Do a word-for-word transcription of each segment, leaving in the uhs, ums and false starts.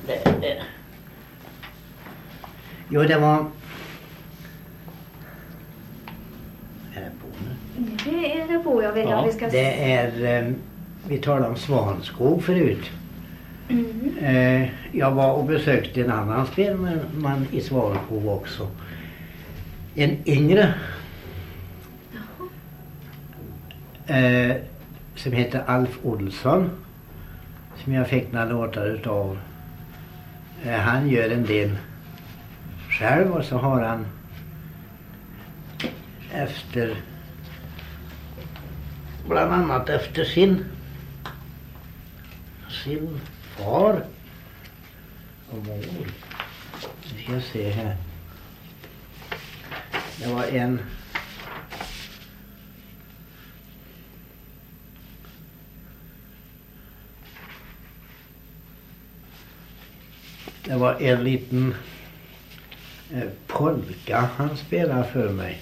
det, det. Jo, det var... Är det på nu? Det är det på, jag vet ja, att vi ska... det är... Um, vi talade om Svanskog förut. Mm. Uh, jag var och besökte en annan spelman i Svanskog också. En yngre. Uh, som heter Alf Olsson. Som jag fick några låtar utav. Uh, han gör en del själv och så har han efter bland annat efter sin sin far och mor. Vi ska se här. Det var en det var en liten eh, polka han spelade för mig.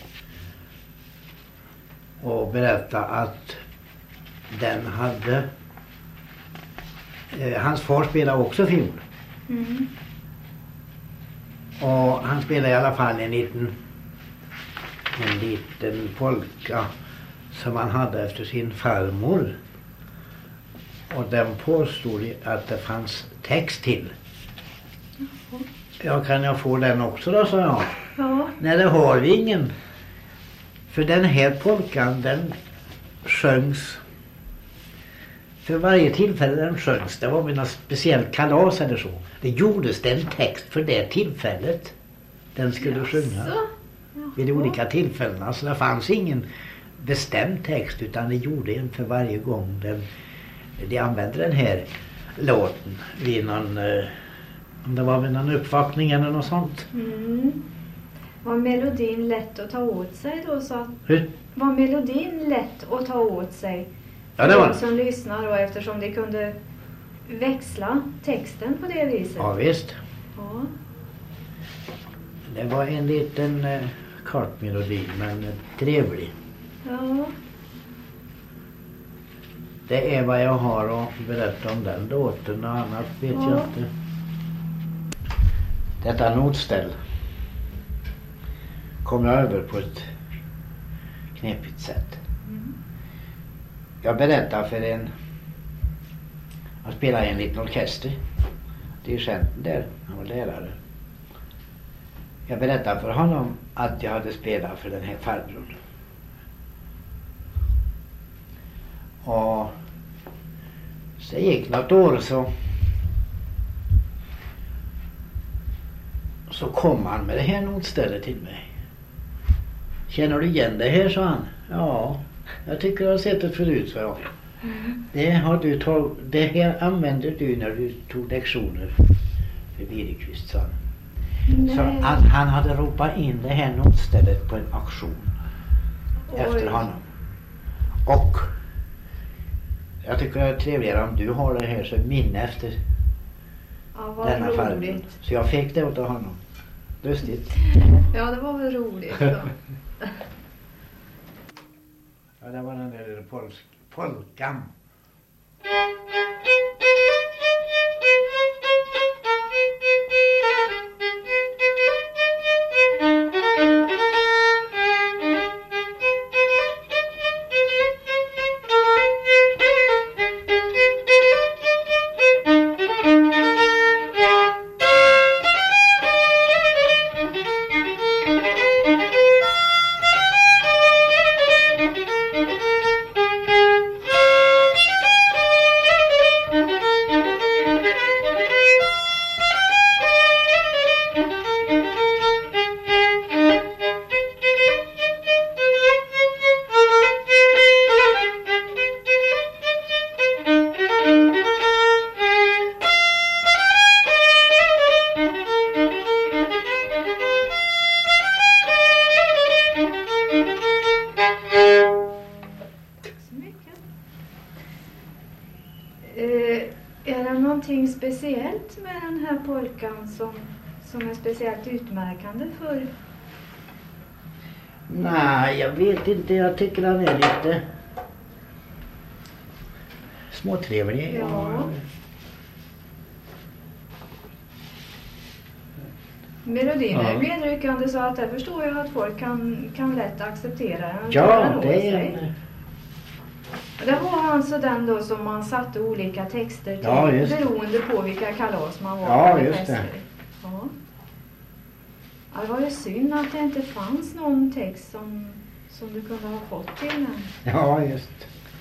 Och berätta att den hade eh, hans far spelade också fiol. Mm. Och han spelade i alla fall en liten en liten polka som han hade efter sin farmor. Och den påstod att det fanns text till. Mm. Ja, kan jag få den också då, sa jag. Ja. Nej, det har vi ingen. För den här polkan, den sjöngs för varje tillfälle den sjöngs. Det var något speciellt kalas eller så. Det gjordes den text för det tillfället den skulle Jaså? sjunga. Vid de olika tillfällena. Så det fanns ingen bestämd text utan det gjorde en för varje gång den, de använde den här låten vid någon, om det var vid någon uppvaktning eller något sånt. Mm. Var melodin lätt att ta åt sig då? Så Hur? var melodin lätt att ta åt sig? Ja, det var de som lyssnar då, eftersom de kunde växla texten på det viset. Ja, visst. Ja. Det var en liten eh, kort melodi, men eh, trevlig. Ja. Det är vad jag har att berätta om den låten, och annat vet Ja. jag inte. Detta notställ kom jag över på ett knepigt sätt. Mm. Jag berättar för en, jag spelar i en liten orkester. Dirigenten där, han var lärare. Jag berättade för honom att jag hade spelat för den här farbrorn. Och så gick något år så så kom han med det här notstället till mig. Känner du igen det här, sa han. Ja, jag tycker jag har sett det förut, sa jag. Mm. Det, har du tag, det här använde du när du tog lektioner för Birikvist, sa han. Så han, han hade ropat in det här notstället på en auktion. Oj. Efter honom. Och jag tycker det är trevligare om du har det här som minne efter ja, vad denna farbror. roligt. Så jag fick det åt honom. Lustigt. Ja, det var väl roligt då. Ja, det var den där polsk, polkan. Speciellt med den här polkan som, som är speciellt utmärkande för? Nej, jag vet inte. Jag tycker han är lite småtrevlig. Ja. melodierna Ja. är medryckande så att jag förstår jag att folk kan, kan lätt acceptera den. Ja, det är en, Det var alltså den då som man satte olika texter till Ja, just det. beroende på vilka kalas man var. Ja, eller just det. fester. Ja. Ja, det var ju synd att det inte fanns någon text som, som du kunde ha fått till den. ja, just.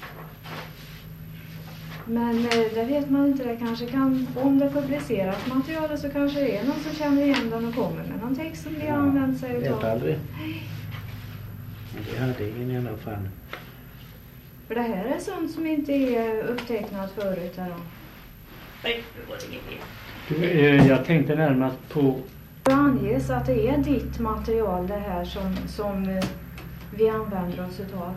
Men eh, det vet man inte, det kanske kan, om det publiceras materialet så kanske det är någon som känner igen den och kommer med någon text som de har använt sig Jag vet utav. aldrig. Men det hade ingen i alla fall. För det här är sånt som inte är upptecknat förut här då. Nej, det var ingen mer. Du, eh, jag tänkte närmast på... Det anges att det är ditt material det här som, som eh, vi använder oss utav.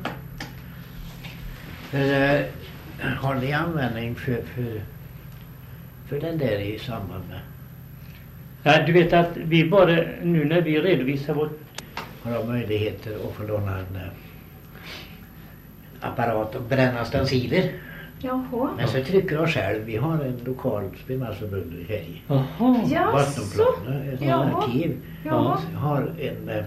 För, eh, har ni användning för, för, för den där i samband med? Ja, du vet att vi bara, nu när vi redovisar vårt... Har de möjligheter att få låna en eh, apparat och bränna stenciler? Jaha. Men så trycker jag själv. Vi har en lokal spelmansförbund i Helg. Jaha. Ja. Vattenplaner, ett Jaha. arkiv. Jaha. Jag har en eh,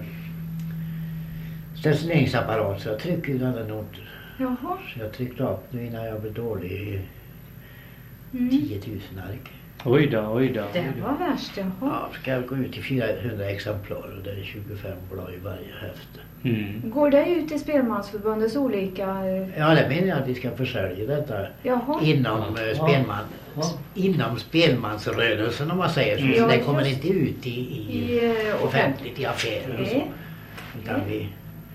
stencileringsapparat så jag trycker ju alla noter. Jaha. Så jag tryckte upp nu innan jag blev dålig i Mm. tio tusen ark. Oj då, oj då. Det var värst, jaha. Ja, ska jag gå ut i fyrahundra exemplar och det är tjugofem blad i varje häfte. Mm. Går det ut i Spelmansförbundets olika... eh, Ja, det menar jag att vi ska försälja detta Jaha. inom, Ja. eh, spelman, Ja. inom spelmansrörelsen om man säger så. Mm. Så Ja, det kommer just. inte ut i, i, I eh, offentligt i affärer och så. Nej. Utan vi,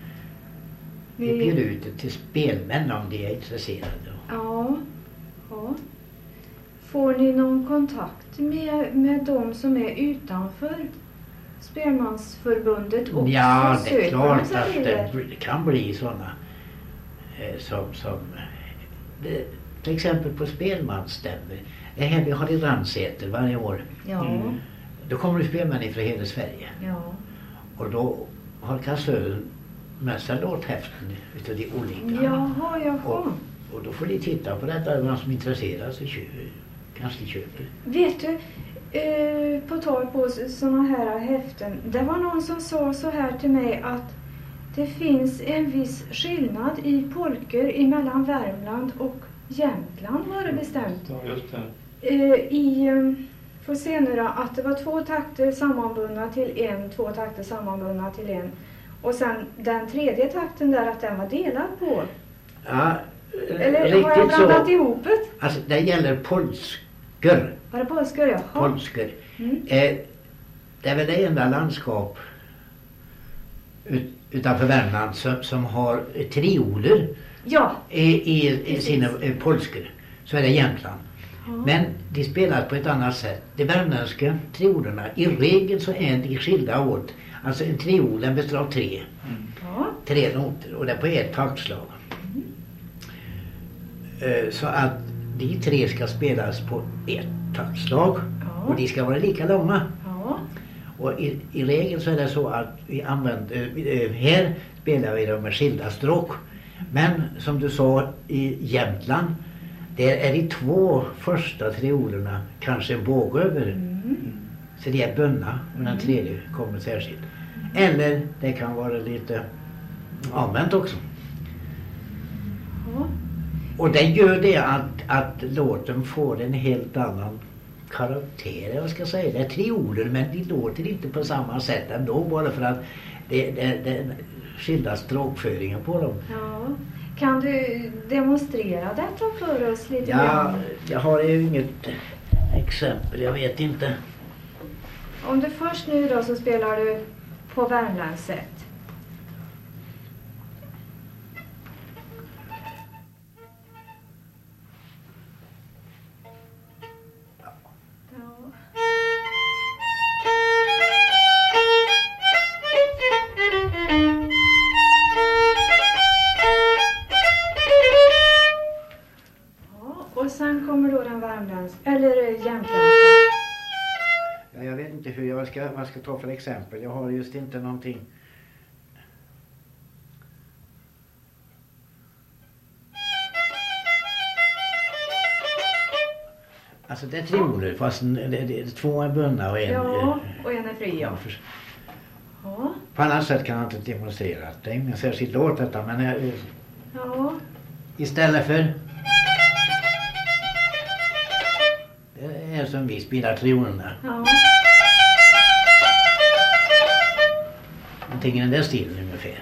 vi Vi- bjuder ut det till spelmän om de är intresserade. Ja. Ja. Får ni någon kontakt med, med de som är utanför Spelmansförbundet och Ja, så det är söker man klart sig att till det bl- kan bli sådana eh, som, som det, till exempel på spelmansstämmor. Det här vi har i Ransäter varje år. Ja, Mm. Då kommer det spelmän ifrån hela Sverige. ja. Och då har kassören med sig låthäften utav de olika. Jaha, jaha. Och, och då får de titta på detta, någon som är intresserad så kö, kanske de köper. Vet du, eh, på tal på sådana här häften. Det var någon som sa så här till mig att det finns en viss skillnad i polker emellan Värmland och Jämtland var det bestämt. Ja, just det. Eh, I, eh, får se nu då, att det var två takter sammanbundna till en, två takter sammanbundna till en. Och sen den tredje takten där att den var delad på. Ja, Eller har jag riktigt blandat så. ihop det? Alltså det gäller polskor. Var det polskor? Jaha. Polskor. Mm. Eh, det är väl det enda landskap ut, utanför Värmland som, som har eh, trioler Ja. i, i, i Precis. sina eh, polskor. Så är det Jämtland. Ja. Men de spelar på ett annat sätt. De värmländska triolerna, i regel så är de skilda åt. Alltså en triol den består av tre. Ja. Tre noter och det är på ett taktslag. Eh, Så att de tre ska spelas på ett taktslag. Ja. Och de ska vara lika långa. Ja. Och i, i regel så är det så att vi använder, eh, här spelar vi dem med skilda stråk. Men som du sa i Jämtland, där är de två första triolerna kanske en båg över. Mm. Så de är bundna och den tredje kommer särskilt. Eller det kan vara lite omvänt också. Ja. Och det gör det att, att låten får en helt annan karaktär, jag ska säga. Det är trioler men de låter inte på samma sätt ändå bara för att det, det, det är skilda stråkföringar på dem. Ja. Kan du demonstrera detta för oss lite Ja, grann? jag har ju inget exempel, jag vet inte. Om du först nu då så spelar du på Värmlands sätt. Ja. Ja, och sen kommer då den Värmlands eller Jämtlandska. Ja, jag vet inte hur jag ska, vad jag ska ta för exempel. Jag har just inte någonting. Alltså det är trioler fast det, det, det, två är bundna och en, Ja, och en är fri, ja. för, Ja, på annat sätt kan jag inte demonstrera. Det är ingen särskild låt detta, men jag, ja. istället för det är som vi spelar triolerna. Ja. Någonting i den där stilen ungefär.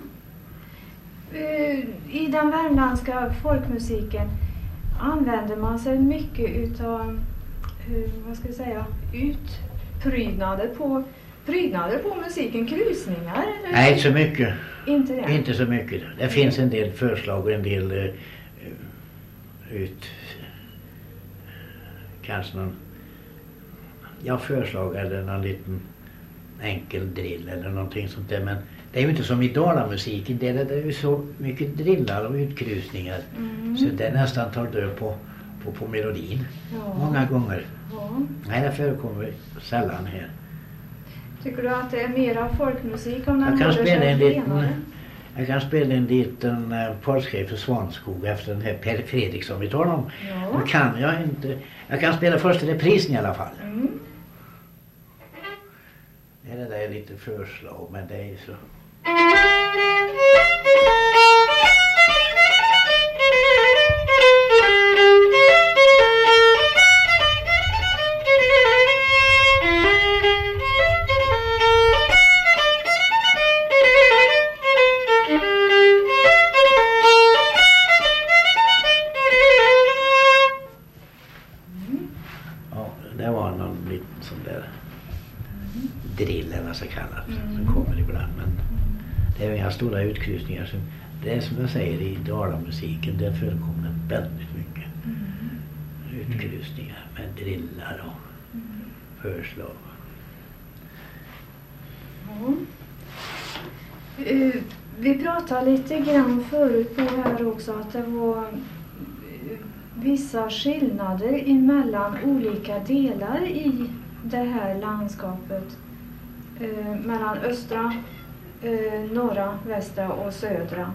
Eh, I den värmländska folkmusiken använder man sig mycket utav, eh, vad ska jag säga, utprydnader på, prydnader på musiken, krusningar eller? Nej, inte så mycket. Inte det? Inte så mycket. Det finns en del förslag och en del uh, ut, kanske någon, ja, förslag eller någon liten enkel drill eller någonting sånt där, men det är ju inte som i dalamusiken, det är, det är ju så mycket drillar och utkrusningar Mm. så det nästan tar död på, på, på melodin Ja. många gånger. Ja. Nej, det förekommer sällan här. Tycker du att det är mera folkmusik om den Jag kan håller spela sig en liten, renare? jag kan spela en liten uh, polskej för Svanskog efter den här Per Fredriksson vi talar om. Ja. Nu kan jag inte, jag kan spela första reprisen i alla fall. Mm. Ja, det där är lite förslag, men det är ju så. Ja, det var någon liten sån där drill eller vad ska kallas Mm. som kommer ibland, men det är inga stora utkrusningar som, det är som jag säger i dalamusiken, det förekommer väldigt mycket utkrusningar med drillar och förslag. Ja. Eh, vi pratade lite grann förut på här också att det var eh, vissa skillnader emellan olika delar i det här landskapet. Eh, mellan östra, eh, norra, västra och södra.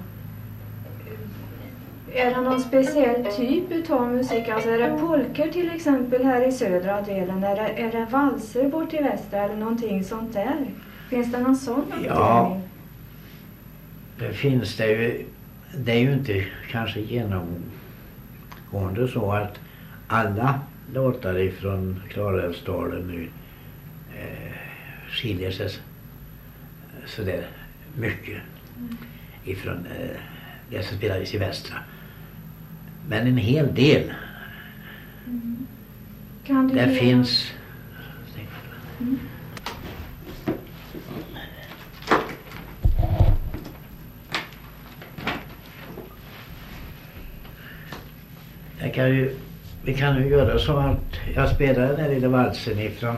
Eh, är det någon speciell typ utav musik? Alltså är det polker till exempel här i södra delen? Är det, är det valser bort i västra eller någonting sånt där? Finns det någon sån uppdelning? Ja, det finns det ju, det är ju inte kanske genomgående så att alla låtar ifrån Klarälvsdalen nu eh, skiljer sig sådär mycket ifrån eh, det som spelades i västra. Men en hel del. Mm. Kan du Det ge- finns. Mm. Jag kan ju, vi kan ju göra så att jag spelar den här lilla valsen ifrån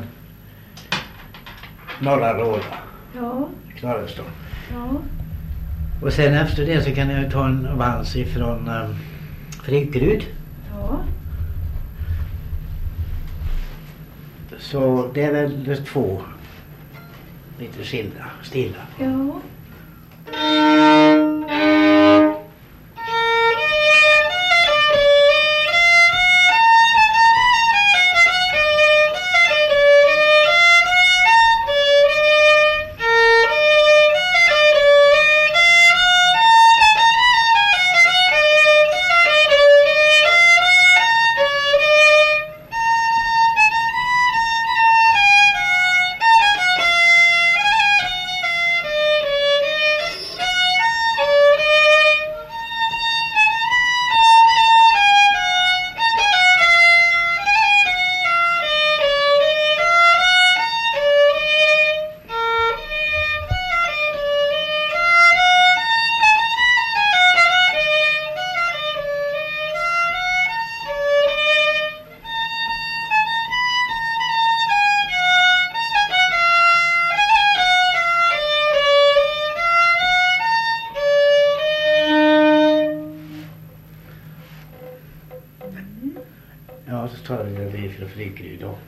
Norra Råda, Ja, Klarälvsdalen. ja. Och sen efter det så kan jag ta en vals ifrån um, Frykryd. Ja. Så det är väl två lite skilda, stilla. Ja. Ja, så tar jag det ifrån Frykryd då.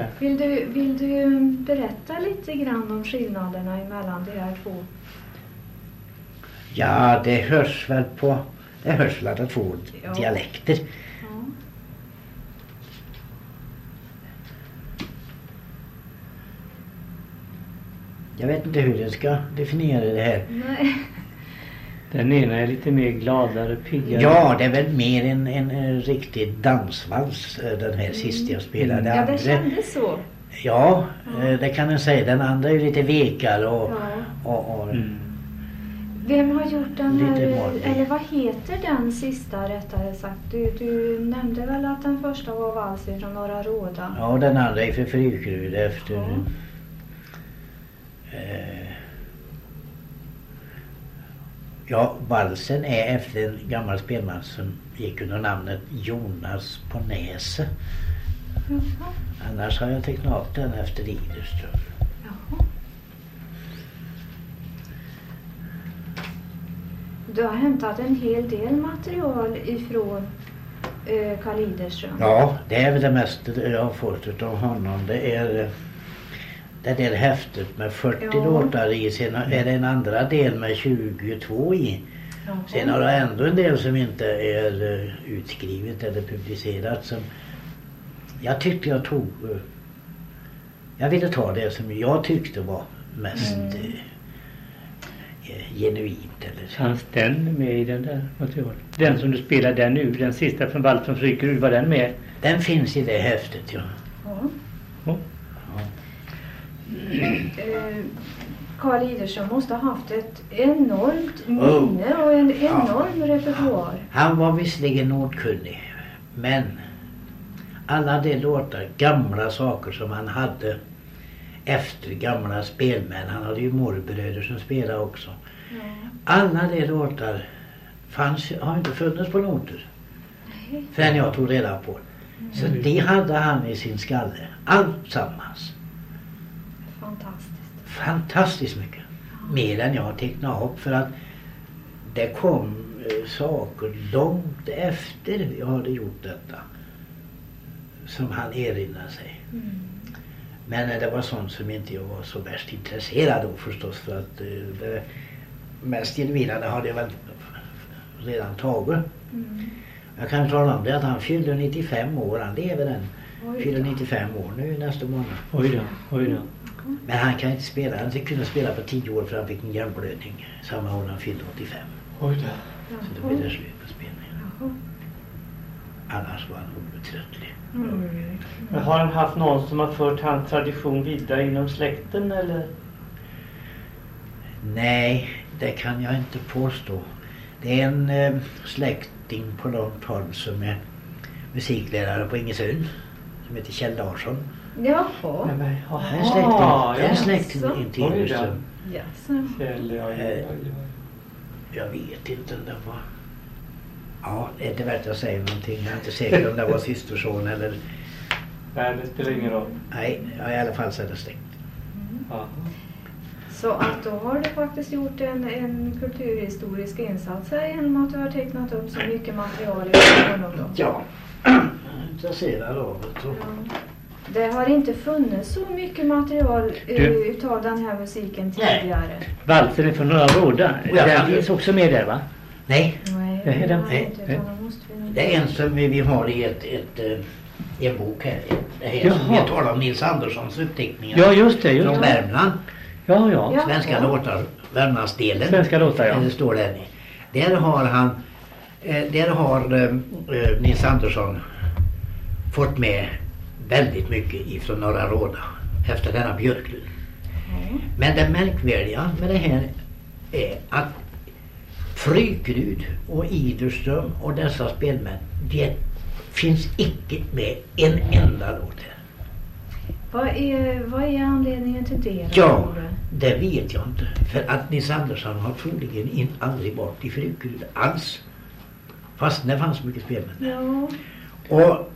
där. Vill du, vill du berätta lite grann om skillnaderna emellan de här två? Ja, det hörs väl på, det hörs väl att det är två Ja. dialekter. Ja. Jag vet inte hur jag ska definiera det här. Nej. Den ena är lite mer gladare, piggare. Ja, det är väl mer en, en, en riktig dansvals, eh, den här sista jag spelade. Mm. Det Ja, andra- det kändes så. Ja, eh, det kan jag säga. Den andra är ju lite vekare och... Ja. och, och Mm. Vem har gjort den Lite här, vanlig. eller vad heter den sista rättare sagt? Du, du nämnde väl att den första var vals från Norra Råda? Ja, den andra är för Frykerud efter... Ja. Eh, ja, valsen är efter en gammal spelman som gick under namnet Jonas på Näse. Jaha. Annars har jag tecknat upp den efter Iderström. Jaha. Du har hämtat en hel del material ifrån eh, Carl Iderström. Ja, det är väl det mesta jag har fått utav honom. Det är eh, det där häftet med fyrtio Ja. låtar i. Sen är det en andra del med tjugotvå i. Jaha. Sen har jag ändå en del som inte är uh, utskrivet eller publicerat. Som jag tyckte jag tog... Uh, jag ville ta det som jag tyckte var mest Mm. uh, uh, genuint. Eller. Fanns den med i den där materialet? Den som du spelar där nu, den sista från Vals från Frykerud, var den med? Den finns i det häftet, ja. Ja. Ja. ja. Eh, Carl Iderström måste ha haft ett enormt Oh. minne och en enorm repertoar. Han var visserligen nordkunnig, men alla de låtar, gamla saker som han hade efter gamla spelmän, han hade ju morbröder som spelade också. Ja. Alla de låtar fanns, har inte funnits på noter Nej. förrän jag tog reda på. Så det hade han i sin skalle, allt sammans. Fantastiskt. Fantastiskt mycket. Mer än jag har tecknat upp, för att det kom eh, saker långt efter jag hade gjort detta som han erinrar sig. Mm. Men eh, det var sånt som inte jag var så värst intresserad av förstås, för att eh, det mest genuina hade jag väl redan tagit. Mm. Jag kan tala om det att han fyllde nittiofem år, han lever än. Oj Fyller då. nittiofem år nu nästa månad. Oj då, oj då. Men han kan inte spela, han kunde spela på tio år för han fick en hjärnblödning samma år han fyllde åttiofem. Oj då. Så då blev det slut på spelningen. Jaha. Annars var han outtröttlig. Mm. Men har han haft någon som har fört hans tradition vidare inom släkten eller? Nej, det kan jag inte påstå. Det är en eh, släkting på långt håll som är musiklärare på Ingesund, som heter Kjell Larsson. Jaha. Nej, men, Det är en släkting, det är en ja. släkting Jaså. in till Oj då. Iderström. Jaså. Kjell, ja, ja, ja, ja. Jag vet inte om det var... Ja, det är inte värt att säga någonting. Jag är inte säker om det var systerson eller... Nej, det spelar ingen roll. Nej, ja, i alla fall så är det släkt. Ja. Så att då har du faktiskt gjort en, en kulturhistorisk insats här genom att du har tecknat upp så mycket material i honom då. Ja, jag är intresserad av det. Så. Ja. Det har inte funnits så mycket material eh, Du- utav den här musiken Nej. tidigare. Valsen är från Norra Råda. Ja, Den fan. finns också med där, va? Nej, Nej, Det är det den- har nej, inte, nej. utan då måste vi nog... det är en som vi vi har i ett, ett, eh, en bok här. Det här som Jaha. vi talar om Nils Anderssons uppteckningar. Ja, just det. Just Från det. Värmland. Ja, ja. Ja. Svenska låtar, Värmlandsdelen. Svenska låtar, ja. Det står där. Där har han, eh, där har eh, eh, Nils Andersson fått med väldigt mycket ifrån Norra Råda efter denna Björklund. Ja. Men det märkvärdiga med det här är att Frykerud och Iderström och dessa spelmän, det finns icke med en enda låt här. Vad är, vad är anledningen till det? Ja, Tore? det vet jag inte. För att Nils Andersson har troligen in, aldrig varit i Frykerud alls. Fast det fanns mycket spelmän. Ja. Och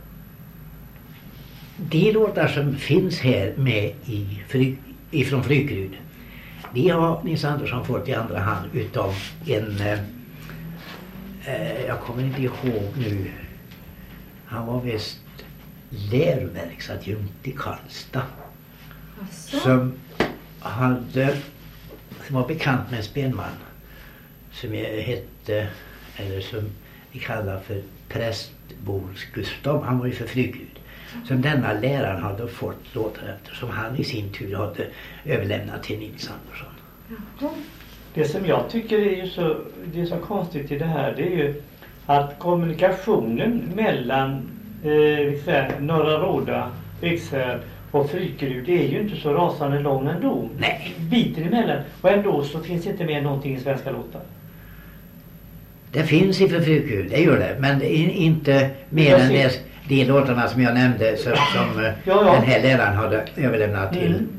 de låtar som finns här med i Fry, ifrån Frykerud, de har Nils Andersson fått i andra hand utav en, eh, eh, jag kommer inte ihåg nu, han var visst läroverksadjunkt i Karlstad. Asså? Som hade, som var bekant med en spelman som jag hette, eller som vi kallar för Prästbols Gustav. Han var ju för Frygud. Som denna läraren hade fått låtar efter, som han i sin tur hade överlämnat till Nils Andersson. Jaha. Det som jag tycker är ju så, det är så konstigt i det här, det är ju att kommunikationen mellan eh, säga, Norra Råda, Ekshärad och Frykerud, det är ju inte så rasande lång ändå. Nej. Biten emellan. Och ändå så finns det inte med någonting i svenska låtar. Det finns i för Frykud, det gör det. Men det är inte mer än det, de låtarna som jag nämnde som, som ja, ja. den här läraren hade överlämnat till... Mm.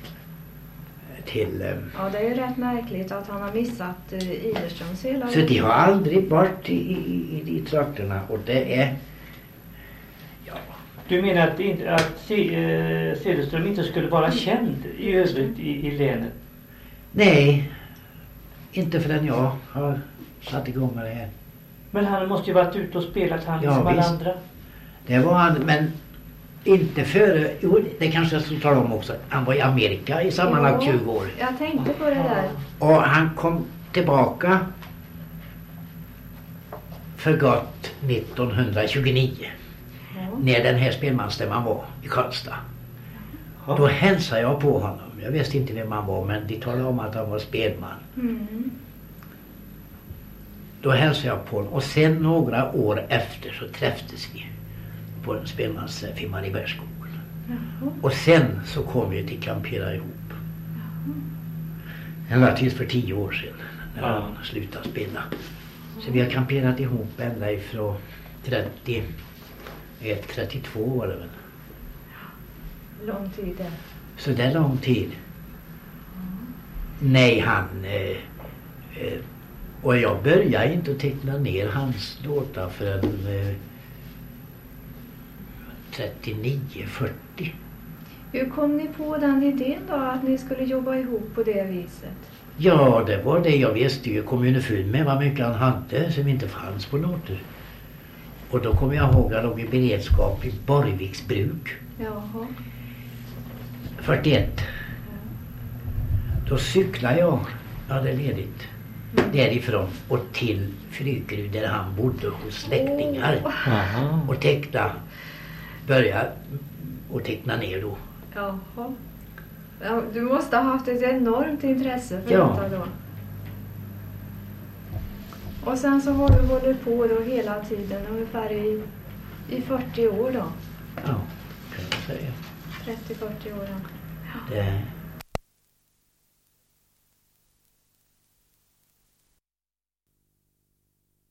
till Ja, det är ju rätt märkligt att han har missat uh, Iderströms hela... så de har aldrig varit i, i, i de trakterna, och det är... Ja. Du menar att, det inte, att C, eh, Cederström inte skulle vara känd i övrigt i, i länet? Nej, inte förrän jag har satt igång med det här. Men han måste ju varit ute och spelat, han Ja, som alla visst. andra. Det var han, men inte före... Jo, det kanske jag skulle tala om också. Han var i Amerika i sammanlagt Ja, tjugo år. Jag tänkte på det där. Och han kom tillbaka för gott nittonhundratjugonio. Ja. När den här spelmansstämman var i Karlstad. Ja. Då hälsade jag på honom. Jag visste inte vem han var, men de talade om att han var spelman. Mm. Då hälsade jag på honom. Och sen några år efter så träffades vi på en spelmansträff i Mariebergsskogen. Jaha. Och sen så kom vi till Kampera ihop. Ända tills för tio år sedan när Ja. han slutade spela. Så vi har kamperat ihop ända ifrån trettioett, trettiotvå år väl. Lång tid där. Så det är lång tid. Nej, han... Eh, eh, och jag började inte att teckna ner hans låtar förrän eh, trettionio fyrtio. Hur kom ni på den idén då, att ni skulle jobba ihop på det viset? Ja, det var det jag visste ju. Kom underfund med vad mycket han hade som inte fanns på låtar. Och då kom jag ihåg att de i beredskap i Borgviks bruk. Jaha. fyrtioett. Då cyklade jag, jag hade ledigt, därifrån och till Frykerud där han bodde hos släktingar. Aha. Och teckna, börja och teckna ner då. Jaha. Ja, du måste ha haft ett enormt intresse för Ja. detta då. Och sen så har du hållit på då hela tiden, ungefär i, i fyrtio år då. Ja, kan jag säga. trettio fyrtio år. Ja. Det,